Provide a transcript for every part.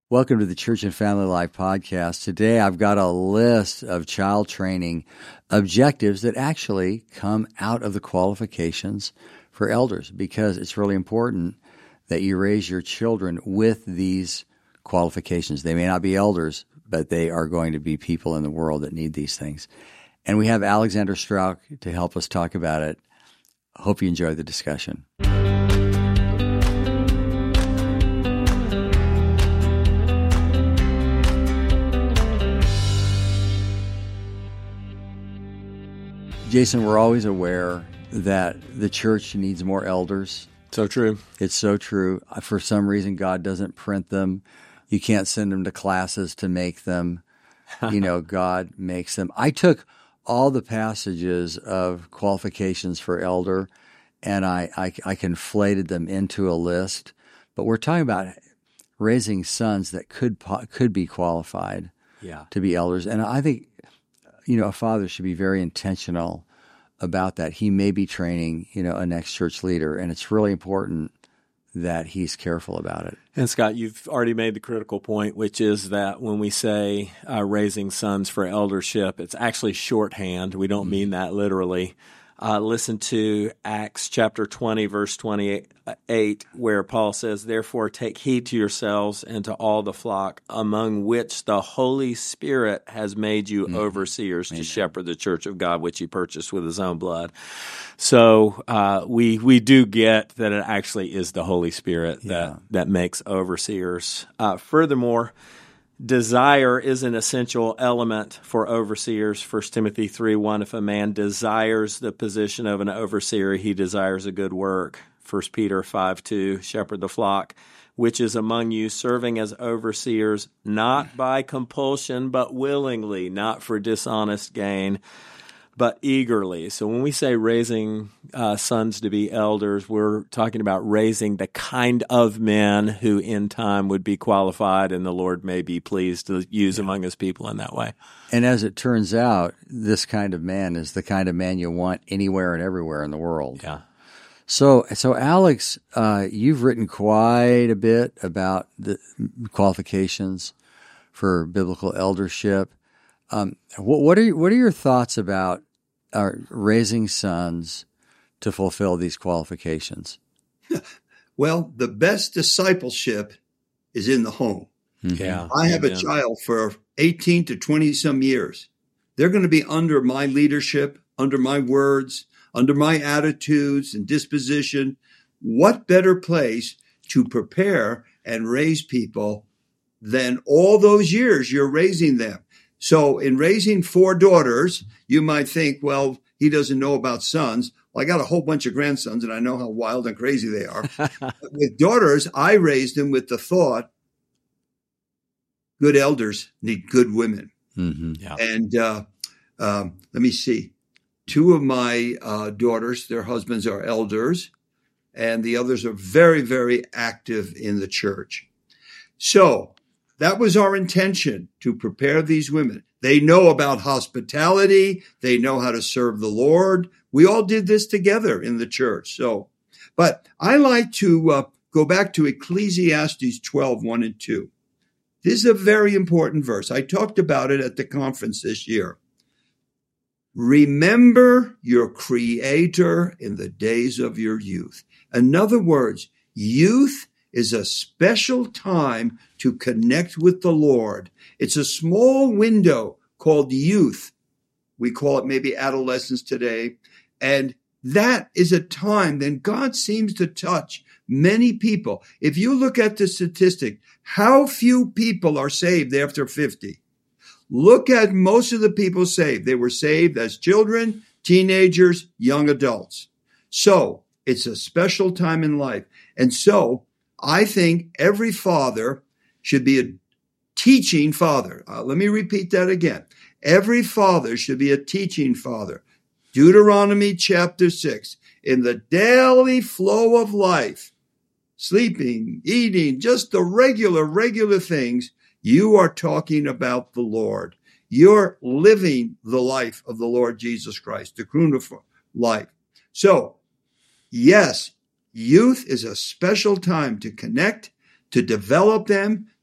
Welcome to the Church and Family Life podcast. Today I've got a list of child training objectives that actually come out of the qualifications for elders, because it's really important that you raise your children with these qualifications. They may not be elders, but they are going to be people in the world that need these things. And we have Alexander Strauch to help us talk about it. Hope you enjoy the discussion. Jason, we're always aware that the church needs more elders. So true. It's so true. For some reason, God doesn't print them. You can't send them to classes to make them. God makes them. I took all the passages of qualifications for elder, and I conflated them into a list. But we're talking about raising sons that could be qualified to be elders. And I think a father should be very intentional about that. He may be training, a next church leader, and it's really important that he's careful about it. And Scott, you've already made the critical point, which is that when we say raising sons for eldership, it's actually shorthand. We don't mean that literally. Listen to Acts chapter 20, verse 28, where Paul says, "Therefore take heed to yourselves and to all the flock, among which the Holy Spirit has made you overseers to shepherd the church of God, which he purchased with his own blood." So we do get that it actually is the Holy Spirit that makes overseers. Furthermore, desire is an essential element for overseers. 1 Timothy 3:1, if a man desires the position of an overseer, he desires a good work. 1 Peter 5:2, shepherd the flock, which is among you, serving as overseers, not by compulsion, but willingly, not for dishonest gain, but eagerly. So when we say raising sons to be elders, we're talking about raising the kind of men who in time would be qualified and the Lord may be pleased to use among his people in that way. And as it turns out, this kind of man is the kind of man you want anywhere and everywhere in the world. Yeah. So Alex, you've written quite a bit about the qualifications for biblical eldership. What are your thoughts about raising sons to fulfill these qualifications? Well, the best discipleship is in the home. Yeah, I have a child for 18 to 20 some years. They're going to be under my leadership, under my words, under my attitudes and disposition. What better place to prepare and raise people than all those years you're raising them? So in raising 4 daughters, you might think, well, he doesn't know about sons. Well, I got a whole bunch of grandsons, and I know how wild and crazy they are. With daughters, I raised them with the thought, good elders need good women. Mm-hmm. Yeah. And let me see. 2 of my daughters, their husbands are elders, and the others are very, very active in the church. So that was our intention, to prepare these women. They know about hospitality. They know how to serve the Lord. We all did this together in the church. But I like to go back to Ecclesiastes 12:1 and 2. This is a very important verse. I talked about it at the conference this year. Remember your Creator in the days of your youth. In other words, youth is a special time to connect with the Lord. It's a small window called youth. We call it maybe adolescence today. And that is a time then God seems to touch many people. If you look at the statistic, how few people are saved after 50? Look at most of the people saved. They were saved as children, teenagers, young adults. So it's a special time in life. And so I think every father should be a teaching father. Let me repeat that again. Every father should be a teaching father. Deuteronomy chapter 6, in the daily flow of life, sleeping, eating, just the regular things, you are talking about the Lord. You're living the life of the Lord Jesus Christ, the Kroon life. So, yes, youth is a special time to connect, to develop them,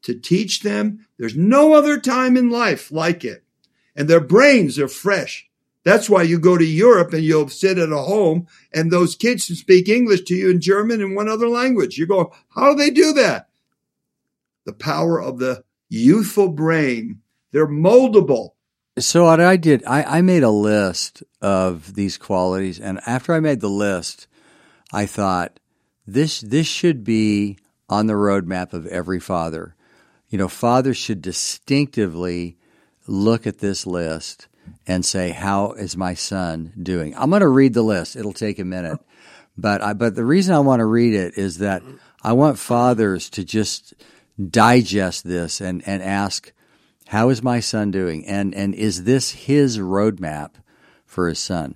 to teach them. There's no other time in life like it. And their brains are fresh. That's why you go to Europe and you'll sit at a home and those kids speak English to you in German and one other language. You go, how do they do that? The power of the youthful brain. They're moldable. So what I did, I made a list of these qualities. And after I made the list, I thought, this should be on the roadmap of every father. You know, fathers should distinctively look at this list and say, how is my son doing? I'm going to read the list. It'll take a minute. But the reason I want to read it is that I want fathers to just digest this and ask, how is my son doing? And is this his roadmap for his son?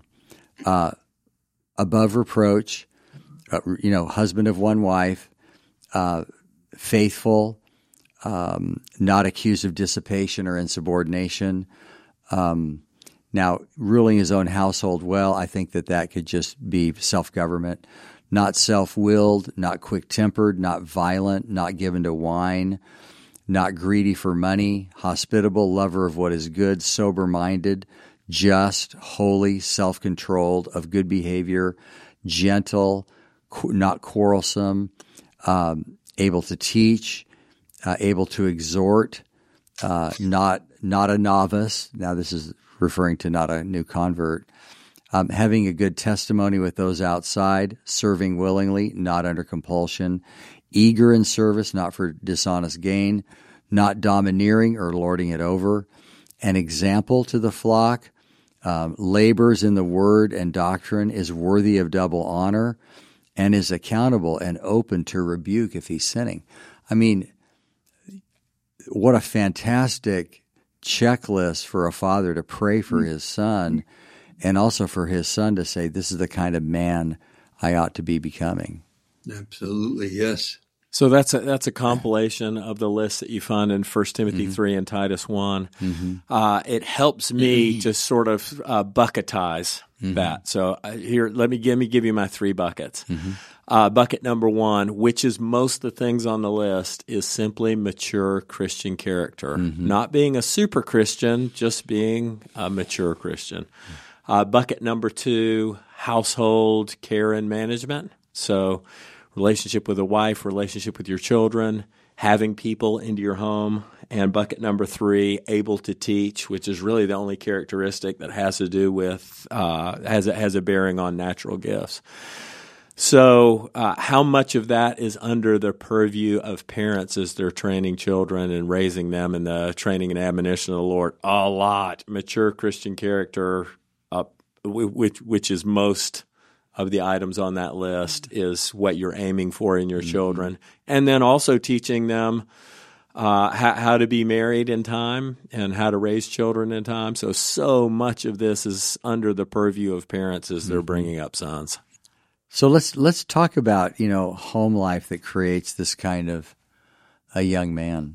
Above reproach, husband of one wife, faithful, not accused of dissipation or insubordination. Now, ruling his own household well, I think that could just be self-government. Not self-willed, not quick-tempered, not violent, not given to wine, not greedy for money, hospitable, lover of what is good, sober-minded, just, holy, self-controlled, of good behavior, gentle, not quarrelsome, able to teach, able to exhort, not a novice. Now this is referring to not a new convert. Having a good testimony with those outside, serving willingly, not under compulsion, eager in service, not for dishonest gain, not domineering or lording it over, an example to the flock, labors in the word and doctrine, is worthy of double honor, and is accountable and open to rebuke if he's sinning. I mean, what a fantastic checklist for a father to pray for his son, and also for his son to say, this is the kind of man I ought to be becoming. Absolutely, yes. So that's a compilation of the list that you find in 1 Timothy 3 and Titus 1. Mm-hmm. It helps me to sort of bucketize that. So here, let me give you my 3 buckets. Bucket number 1, which is most of the things on the list, is simply mature Christian character. Not being a super Christian, just being a mature Christian. Bucket number 2, household care and management. So relationship with a wife, relationship with your children, having people into your home. And bucket number 3, able to teach, which is really the only characteristic that has to do with, has a bearing on natural gifts. So how much of that is under the purview of parents as they're training children and raising them in the training and admonition of the Lord? A lot. Mature Christian character, which is most of the items on that list, is what you're aiming for in your children. And then also teaching them how to be married in time and how to raise children in time. So much of this is under the purview of parents as they're bringing up sons. So let's talk about, home life that creates this kind of a young man.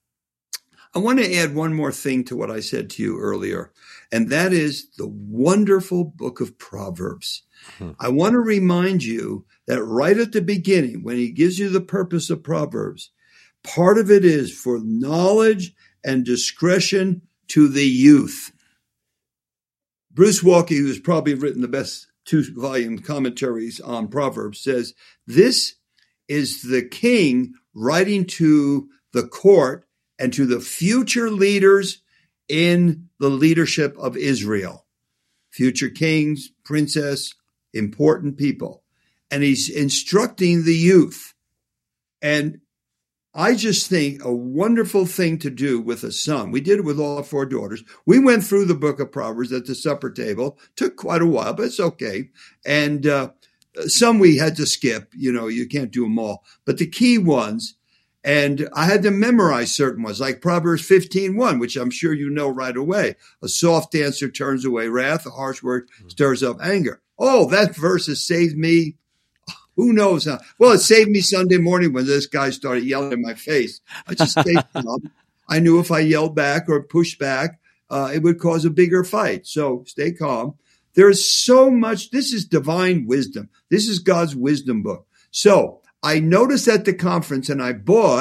I want to add one more thing to what I said to you earlier, and that is the wonderful book of Proverbs. I want to remind you that right at the beginning, when he gives you the purpose of Proverbs, part of it is for knowledge and discretion to the youth. Bruce Walke, who's probably written the best 2-volume commentaries on Proverbs, says this is the king writing to the court and to the future leaders in the leadership of Israel. Future kings, princess, important people. And he's instructing the youth. And I just think a wonderful thing to do with a son. We did it with all our 4 daughters. We went through the book of Proverbs at the supper table. Took quite a while, but it's okay. And some we had to skip. You can't do them all. But the key ones, and I had to memorize certain ones, like Proverbs 15:1, which I'm sure you know right away. A soft answer turns away wrath. A harsh word stirs up anger. Oh, that verse has saved me. Who knows how? Well, it saved me Sunday morning when this guy started yelling in my face. I just stayed calm. I knew if I yelled back or pushed back, it would cause a bigger fight. So stay calm. There's so much. This is divine wisdom. This is God's wisdom book. So I noticed at the conference, and I bought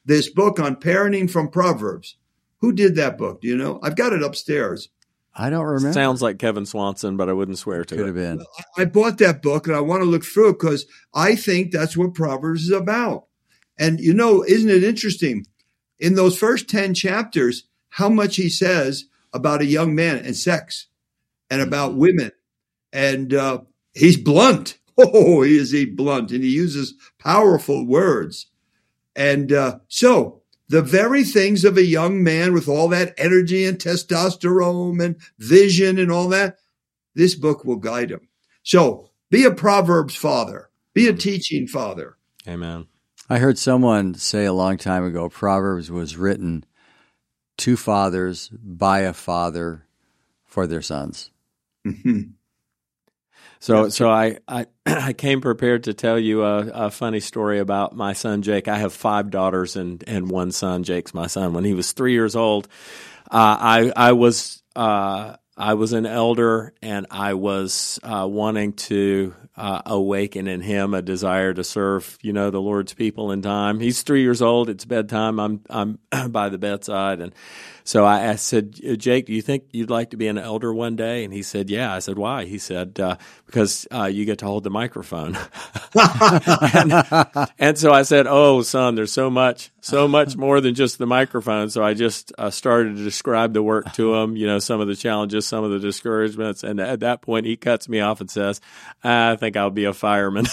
this book on parenting from Proverbs. Who did that book? Do you know? I've got it upstairs. I don't remember. Sounds like Kevin Swanson, but I wouldn't swear to it. Could have been. I bought that book and I want to look through it because I think that's what Proverbs is about. And, isn't it interesting? In those first 10 chapters, how much he says about a young man and sex and about women. And he's blunt. Oh, is he blunt. And he uses powerful words. And so the very things of a young man with all that energy and testosterone and vision and all that, this book will guide him. So be a Proverbs father. Be a teaching father. Amen. I heard someone say a long time ago, Proverbs was written to fathers by a father for their sons. Mm-hmm. So I came prepared to tell you a funny story about my son Jake. I have 5 daughters and one son. Jake's my son. When he was 3 years old, I was an elder, and I was wanting to awaken in him a desire to serve, the Lord's people in time. He's 3 years old. It's bedtime. I'm by the bedside, and so I said, Jake, do you think you'd like to be an elder one day? And he said, yeah. I said, why? He said, because you get to hold the microphone. and so I said, oh, son, there's so much more than just the microphone. So I just started to describe the work to him, some of the challenges, some of the discouragements. And at that point, he cuts me off and says, I think I'll be a fireman.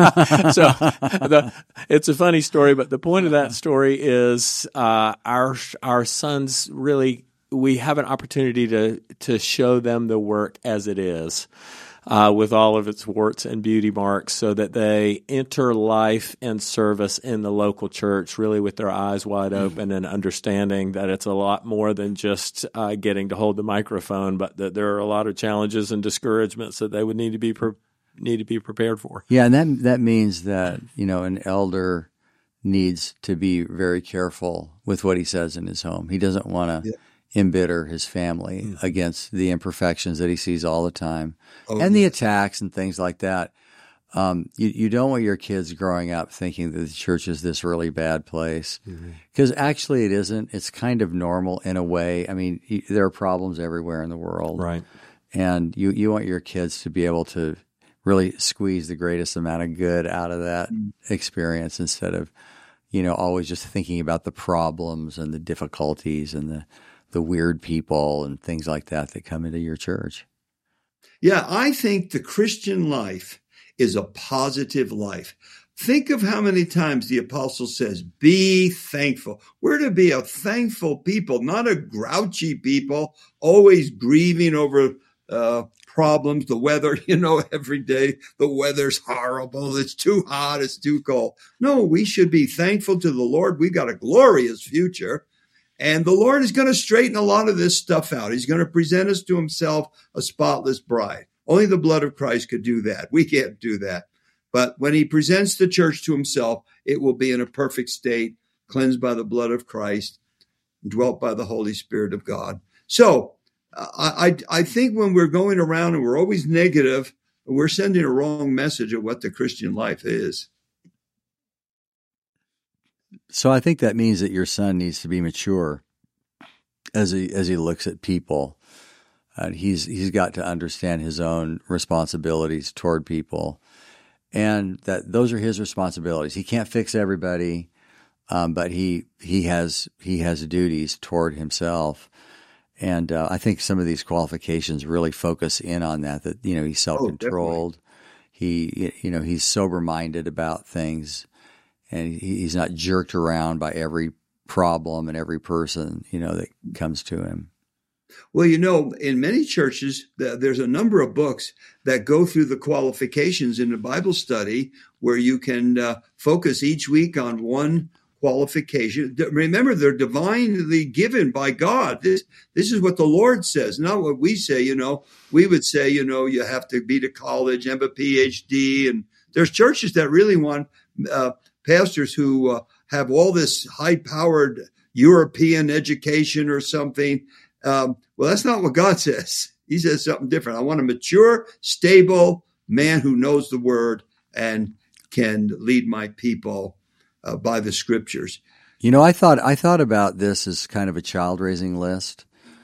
So it's a funny story, but the point of that story is our sons really, we have an opportunity to show them the work as it is, with all of its warts and beauty marks, so that they enter life and service in the local church really with their eyes wide open and understanding that it's a lot more than just getting to hold the microphone, but that there are a lot of challenges and discouragements that they would need to be prepared for. Yeah, and that means that an elder needs to be very careful with what he says in his home. He doesn't want to embitter his family against the imperfections that he sees all the time and the attacks and things like that. You don't want your kids growing up thinking that the church is this really bad place, because actually it isn't. It's kind of normal in a way. I mean, there are problems everywhere in the world. Right. And you want your kids to be able to really squeeze the greatest amount of good out of that experience instead of, always just thinking about the problems and the difficulties and the weird people and things like that come into your church. Yeah, I think the Christian life is a positive life. Think of how many times the apostle says, be thankful. We're to be a thankful people, not a grouchy people, always grieving over problems, the weather, every day the weather's horrible. It's too hot. It's too cold. No, we should be thankful to the Lord. We've got a glorious future. And the Lord is going to straighten a lot of this stuff out. He's going to present us to himself a spotless bride. Only the blood of Christ could do that. We can't do that. But when he presents the church to himself, it will be in a perfect state, cleansed by the blood of Christ, dwelt by the Holy Spirit of God. So I think when we're going around and we're always negative, we're sending a wrong message of what the Christian life is. So I think that means that your son needs to be mature as he looks at people. He's got to understand his own responsibilities toward people, and that those are his responsibilities. He can't fix everybody, but he has duties toward himself. And I think some of these qualifications really focus in on that he's self-controlled. He's sober-minded about things, and he's not jerked around by every problem and every person, that comes to him. Well, in many churches, there's a number of books that go through the qualifications in the Bible study where you can focus each week on one qualification. Remember, they're divinely given by God. This is what the Lord says, not what we say. We would say, you have to be to college, have a PhD. And there's churches that really want pastors who have all this high-powered European education or something. Well, that's not what God says. He says something different. I want a mature, stable man who knows the word and can lead my people by the scriptures. You know, I thought about this as kind of a child raising list.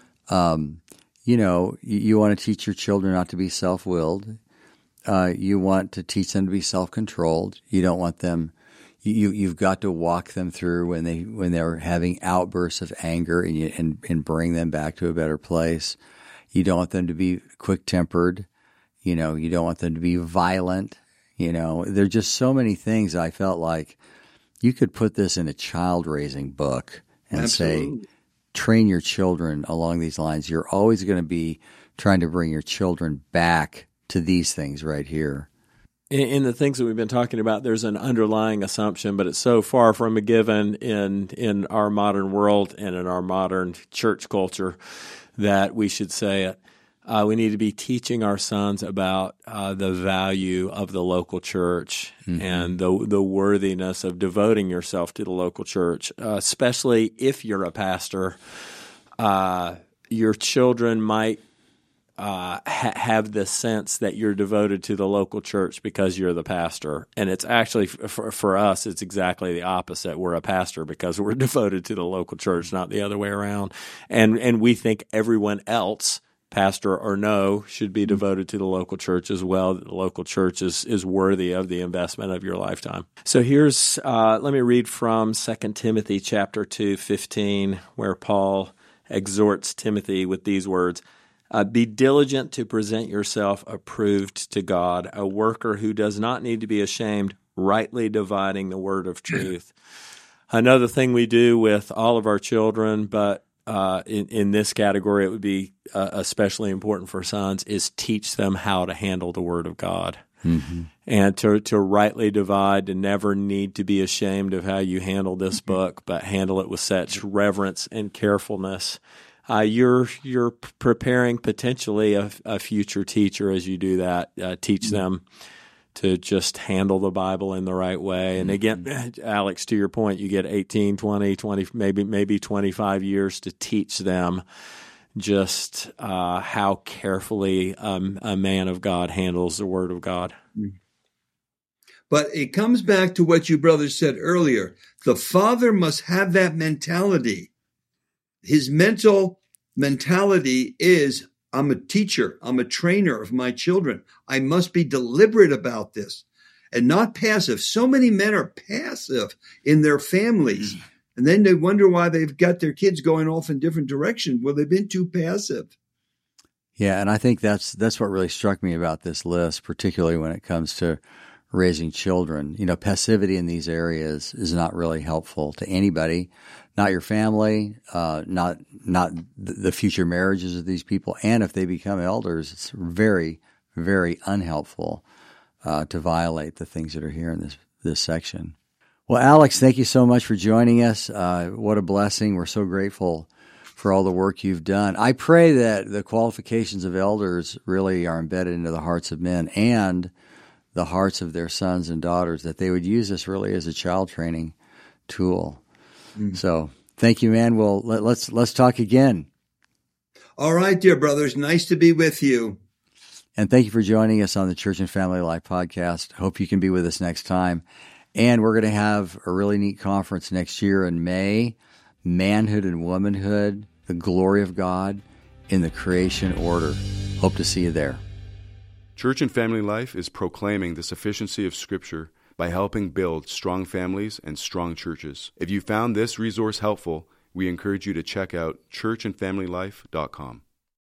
You know, you want to teach your children not to be self-willed. You want to teach them to be self-controlled. You don't want them. You've got to walk them through when they're having outbursts of anger and bring them back to a better place. You don't want them to be quick-tempered. You know, you don't want them to be violent. You know, there are just so many things. I felt like you could put this in a child-raising book and Absolutely. say, train your children along these lines. You're always going to be trying to bring your children back to these things right here. In the things that we've been talking about, there's an underlying assumption, but it's so far from a given in our modern world and in our modern church culture that we should say it. We need to be teaching our sons about the value of the local church and the worthiness of devoting yourself to the local church, especially if you're a pastor. Your children might have the sense that you're devoted to the local church because you're the pastor. And it's actually, for us, it's exactly the opposite. We're a pastor because we're devoted to the local church, not the other way around. And we think everyone else, pastor or no, should be devoted to the local church as well. The local church is worthy of the investment of your lifetime. So here's, let me read from 2 Timothy chapter 2:15, where Paul exhorts Timothy with these words. Be diligent to present yourself approved to God, a worker who does not need to be ashamed, rightly dividing the word of truth. Another thing we do with all of our children, but in this category it would be especially important for sons, is teach them how to handle the word of God. Mm-hmm. And to rightly divide, to never need to be ashamed of how you handle this book, but handle it with such reverence and carefulness. You're preparing potentially a future teacher as you do that. Teach them to just handle the Bible in the right way. And again, Alex, to your point, you get 18, 20, maybe 25 years to teach them just how carefully a man of God handles the Word of God. But it comes back to what you brothers said earlier. The father must have that mentality. His mental mentality is, I'm a teacher, I'm a trainer of my children. I must be deliberate about this and not passive. So many men are passive in their families, and then they wonder why they've got their kids going off in different directions. Well, they've been too passive. Yeah, and I think that's what really struck me about this list, particularly when it comes to raising children. You know, passivity in these areas is not really helpful to anybody. Not your family, not the future marriages of these people, and if they become elders, it's very, very unhelpful to violate the things that are here in this section. Well, Alex, thank you so much for joining us. What a blessing! We're so grateful for all the work you've done. I pray that the qualifications of elders really are embedded into the hearts of men and the hearts of their sons and daughters, that they would use this really as a child training tool. So thank you, man. Well, let's talk again. All right, dear brothers. Nice to be with you. And thank you for joining us on the Church and Family Life podcast. Hope you can be with us next time. And we're going to have a really neat conference next year in May, Manhood and Womanhood, the Glory of God in the Creation Order. Hope to see you there. Church and Family Life is proclaiming the sufficiency of Scripture by helping build strong families and strong churches. If you found this resource helpful, we encourage you to check out churchandfamilylife.com.